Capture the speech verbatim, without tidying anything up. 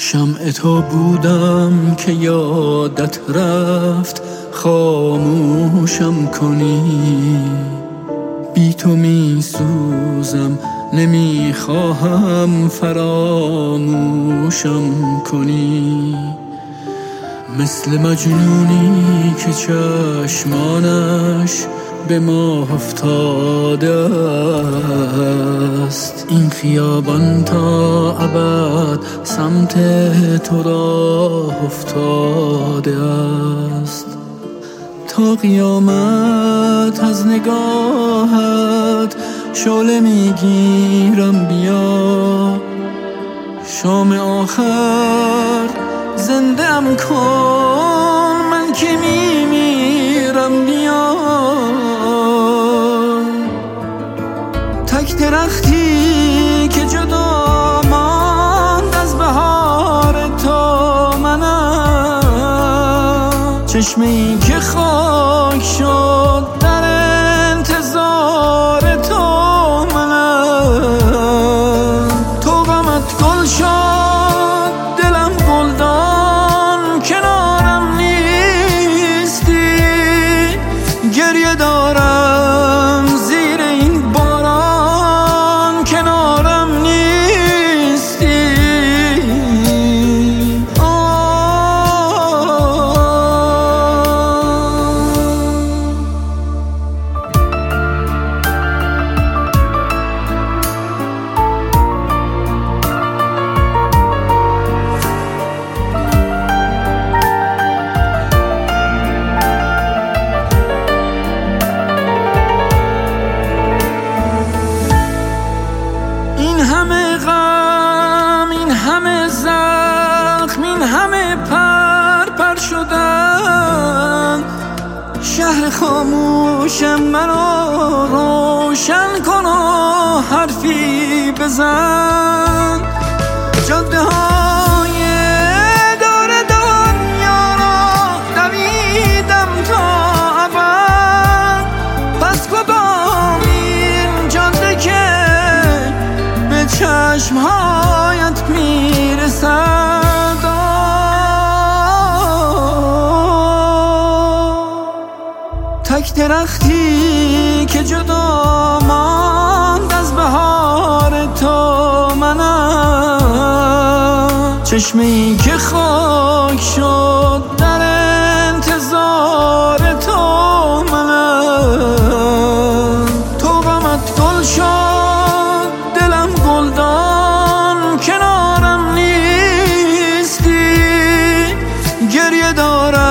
شمع تو بودم که یادت رفت خاموشم کنی، بی تو می سوزم نمی خواهم فراموشم کنی. مثل مجنونی که چشمانش به ما افتاده است، این خیابان تا ابد سمت تو راه افتاده است. تا قیامت از نگاهت شعله میگیرم، بیا شام آخر زنده ام کن، من که میمیرم بیا. تک درختی که جدا ماند از بهار تو منم، چشمه ای که خاک شد در انتظار تو منم. تو غمت گل شد دلم گلدان، کنارم نیستی گریه دارم زیر این باران، کنارم نیستی. این همه غم، این همه زخم، این همه پر پر شدن، شهر خاموشم مرا روشن کن و حرفی بزن. جاده های دور دنیا را دویدم تا ابد، پس کدام این جاده که به چشمهایت میرسد؟ تک درختی که جدا ماند از بهار تو منم، چشمه ای که خاک شد در انتظار تو منم. تو غمت گل شد دلم گلدان، کنارم نیستی گریه دارم